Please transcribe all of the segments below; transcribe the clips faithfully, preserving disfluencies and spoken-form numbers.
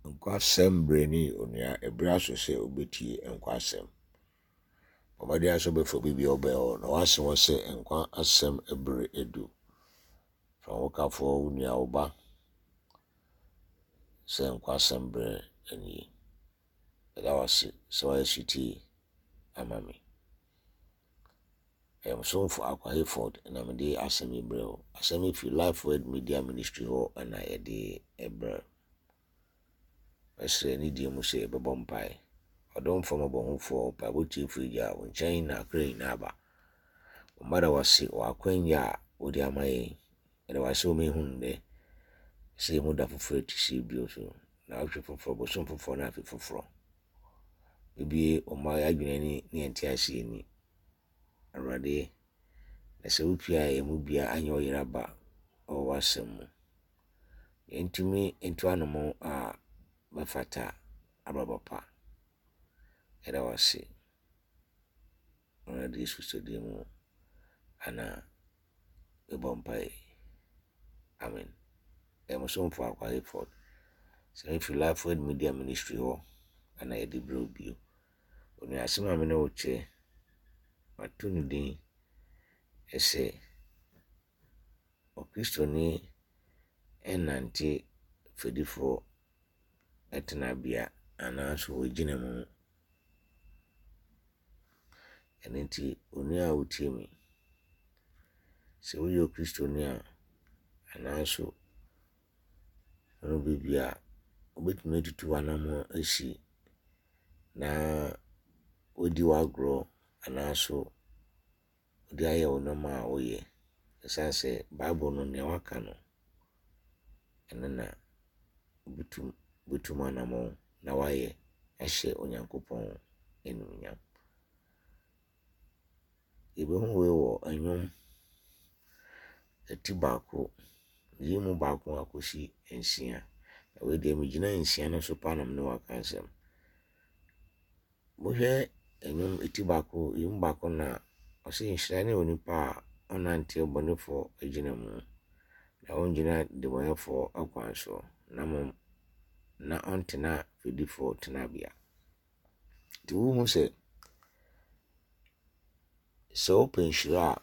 Nkwasɛm breni onua ebra so se obeti nkwasɛm. Omade aso be fo bibi obe o na wase wo se nkwa asɛm ebre edu. Fa woka fo unia oba se nkwasɛm bre eni. Eda wase se wa shiti amami. Em so for Akwa Hayford na me de asɛm ebre o. Asɛm ifi Life Word Media Ministry ho na ye de ebre. Esre ni die mu se bebo mpai. Odom fo mabo ho fo pa boti frija wonchen na kra na ba. Omara wase wa kwanya odi amaye. Ede wase o me hunde. Se mu da foforo tisi bio so. Na ahwe foforo bo so foforo na afi foforo. Bibi o ma adwene ni ni entiase ni. Arade na se upia e mu bia anyo yiraba o wasem mu. Entumi entu anomo a bafata ababapa. Eda wase. Ona di susodi mu ana ebompai. Amen. Em so for Akwa Hayford. Se if Life Word Media Ministry ho ana ye de bro bio. Oni asema me na oche matunu din ese o Kristo ni enanti fedifo etenabia ana so wogina mu. Enenti oni a utimi se wo yo Kristo ni a ana so ono bibia obetumi tutu anamo esi na odi wagro ana so odi aye onoma oye. Esanse Bible no ne waka no enena butum butum anamo na waye ehye onyankopon enunyam. Ebe hu we wo anyum eti baako yimu baako akosi ensia. We de mi gina ensia no so panam ne waka nsem. Mo hwe anyum eti baako yimu baako na ose nhira ne onipa onante obonefo agina mu. Na onjina de bonefo akwanso na mom na ontena fedifo tenabia. Ti wu hu se so open shira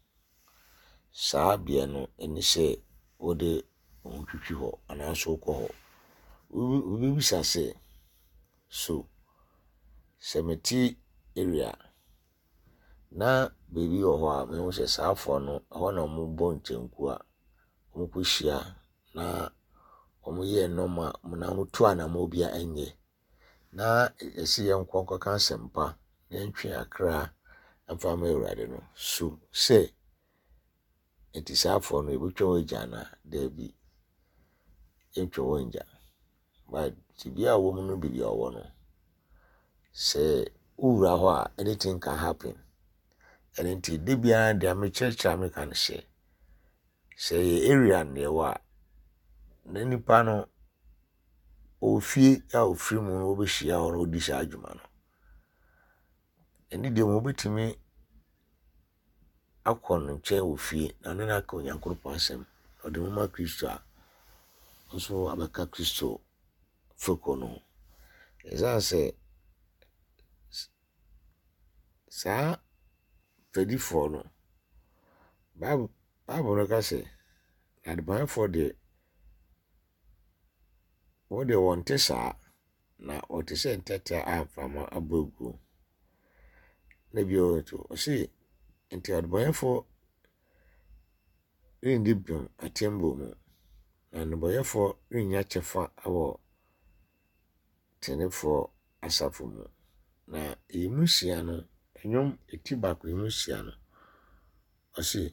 sa bia no eni se wode ontwitwi ho ana so ko ho. Ubi bisa se so semeti area na baby oho a me hu se saafo no ho na mo bon chenku a mo kuhia na omo ye noma na mo tu ana mo bia enye na esi ye nkonko kan sempa na ntwe akra amfa ma urade no so se enti saafo no ebutwa wajana da bi entwe wonja but tibia wo mu no bibia wo no se ura ho a anything can happen. And enti de bia de am church am kan she se area ne wa na nipa no ofie ya ofiri mu obehia ho odi sha adwuma no eni de mo betimi akon nche ofie na na aka onyankopon asem ode mo ma Kristo a nso abaka Kristo foko no ezanse sa fedifo no Bible Bible no ka se adban for the what they want sa na o te se ntete a fama abogu na bi o to o se enti adban for indi biom atembo mu na no boye for nya chefa awo tenefo asafo mu na emusia no enyom etibako emusia no o se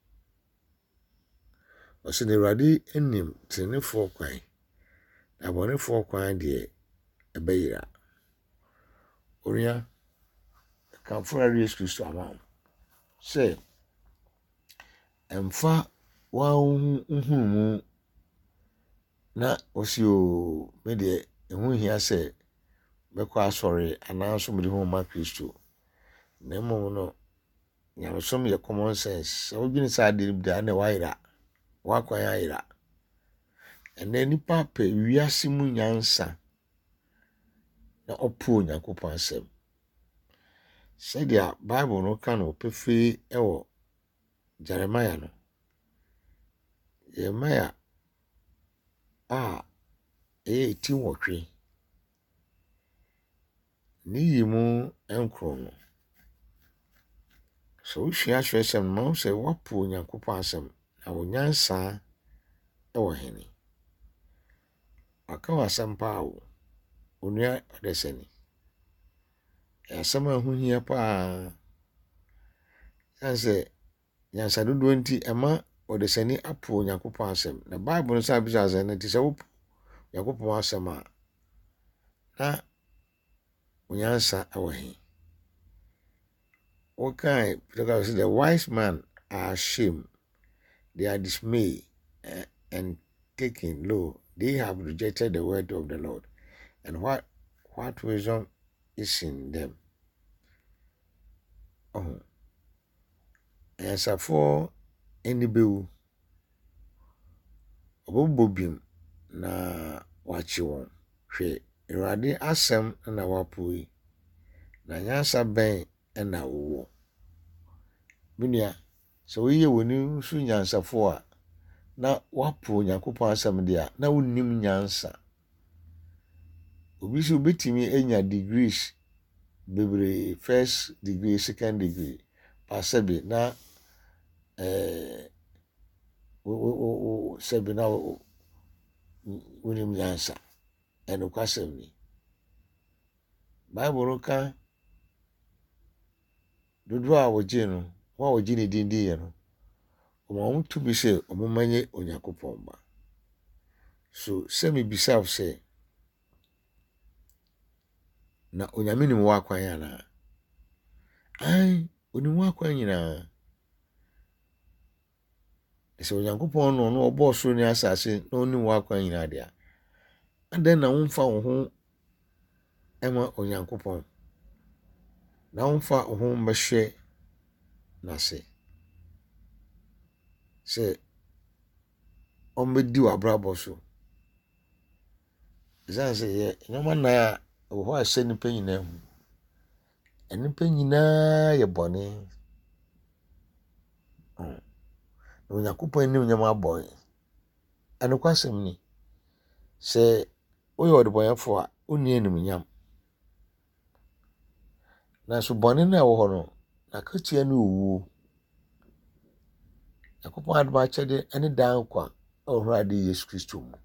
o se ne radi enim tenefo kwan na bonefo kwan de ebeyira oria kan for Yesu Kristo amam se emfa wa hu na osio me de ehu hia se mekwa sorry ananso me de hu ma Kristo na mo no nyamsom ye common sense so odwini sa de da na waira wa kwan ayira And then nipa pe wiase mu nyansa na opo Onyankopon asem. Said ya Bible no kan opefe ewo Jeremiah no. Jeremiah a e ti wotwe. Ni yimu enkro no. So hwia hwesem no se wapo Onyankopon asem na onyansa ewo hene. Aka wasem pa wo. Onua odesani. Asem ahu hia pa. Sanse nyansa dodo nti ema odesani apo Onyankopon asem. Na Bible no sa bisa asem nti se wo Onyankopon asem a na onyansa ewo hene. Okay, because the wise man are ashamed, they are dismayed uh, and taken low. They have rejected the word of the Lord. And what what wisdom is in them? Oh, and so for any bill, Obobim na wachi won. Hwe Irade asem na wapui. Na nyansa ben na wo. Minia so we woni su nyansa fo a na wapo Onyankopon asem dia na wonnim nyansa. Obi so betimi enya degrees bebre, first degree, second degree, pasabi na eh o o o sebi na wonnim nyansa. Eno kwasem ni. Bible ka dodo a woje no, wa woje ni dindi ye no. Omo won to be say omo manye Onyankopon ba. So semi bisaf say na onyame ni wa kwan yana. Ai, oni wa kwan nyina. Ese Onyankopon no no obo so ni asase na oni wa kwan nyina dia. Ande na wonfa wo ho ema Onyankopon. Na wonfa wo ho mbehwe na se. Se ombedi wa brabo so. Zanse ye nyoma na wo a se nipa nyina hu. Enipa nyina ye bone. Oh. Onyankopon ni nyoma aboy. Anu kwasem ni. Se oyo odeboyefo a oni enim nyam. Na so bone na wo ho no na katia ni owu. Yakopon adba chede eni dan kwa ohurade Yesu Kristo mu.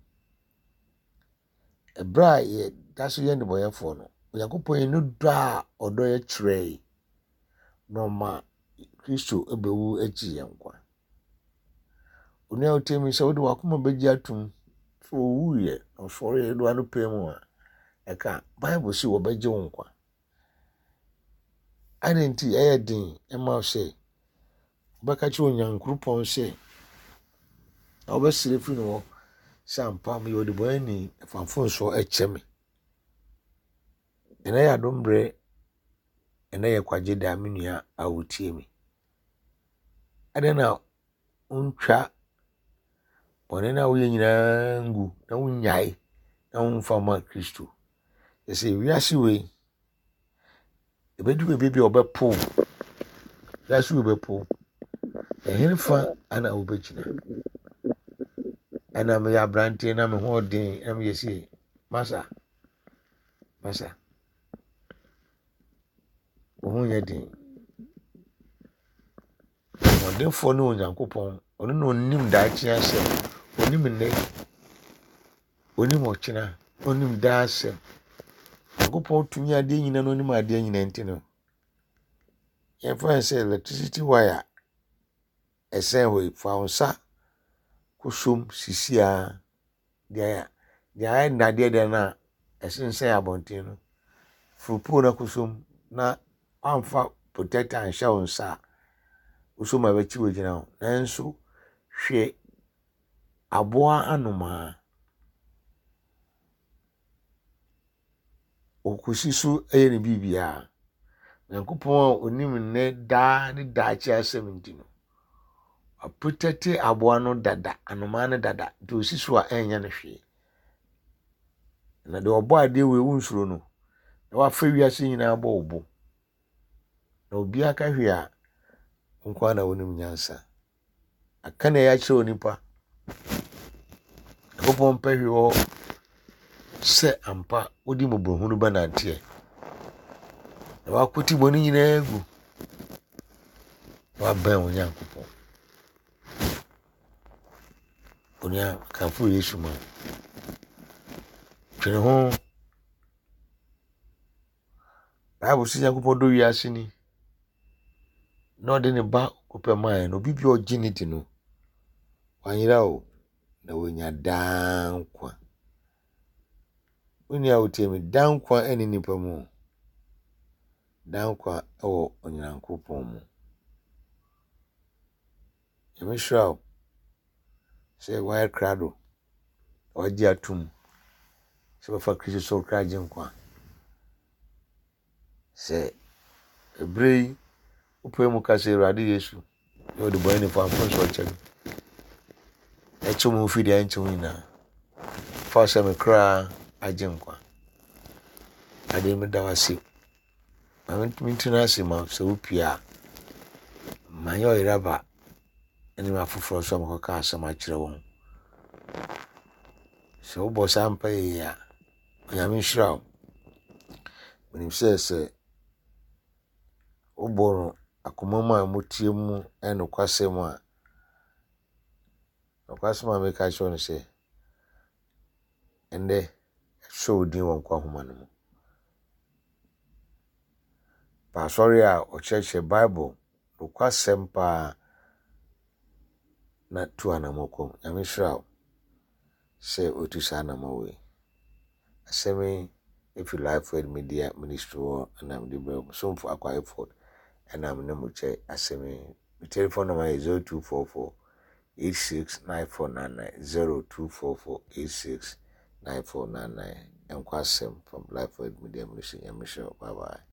Ebra ye daso ye ndeboyefo no. Yakopon ni do a odo ye kire. No ma Kristo ebewu eji yenkwa. Oni a otemi se wode wakoma beji atum so owu ye osore ye do anu pemu a eka Bible si wo beji wonkwa. Anenti eyedin ema se baka chi Onyankopon se obesire fi no sampa me yodi boyani fanfon so echeme. Ena ya dombre ena ye kwaje da menua awutie mi. Ade na untwa bone na wo nyina ngu na wunyai na wonfa ma Kristo. Ese wiase we ebedu bebe obepo. Wiase we bepo. Ehirfa ana obegina. Ana me ya brante na me ho den am yesi masa masa ohun ye den odin fo no Onyankopon ono no nim da chia se onim ne onim ochina onim da se Onyankopon tumi ade nyina no onim ade nyina ntino ye fa se electricity wire esen ho fa onsa kushum sisia dia dia na dia dia na esense abontin no fupu na kushum na amfa protect and show onsa usuma bechi wegina ho nanso hwe aboa anoma okusisu eye ne bibia Onyankopon onim ne da ne da chi asem ntino a protect aboa no dada anoma no dada do siso a enya no hwe na de obo ade we wunsuro no na wa fa wiase nyina abo obo na obi aka hwe a nkwa na wonim nyansa aka na ya kire onipa obo mpa hwe wo se ampa odi mobohunu banante na wa koti boni nyina egu wa ban onyankopon onia kan fu Yesu ma twene ho Bible si Nyankopon do wiase ni no de ne ba kopema no bibi ogini di no wanyira o na wonya dankwa onia otemi dankwa eni nipa mu dankwa o onyankopon mu emishraw se wire crado oji atum se ba fa Kristo so kraje nkwa se ebrei upemu kase radi Yesu yo de boy ni fa fon so chego e chumu fi de enchu ina fa se me kra aje nkwa ade me da wasi amint mintina se ma se upia manyo iraba eni ma fufuro so ma ka asa ma kire won se obo sampa ya onyame shiraw minim se se oboro akomama mutie mu eno kwase mu a kwase ma me ka show no se ende show din won kwa homa no pa sorry a o church Bible do kwase mpa na tu anamoko nyame shiraw se otusa anamawe asemi if you life with media ministry and I'm the so for akwa effort and I'm no muche asemi my telephone number is zero two four four eight six nine four nine nine zero two four four eight six nine four nine nine and kwasem from life with media ministry. Bye bye.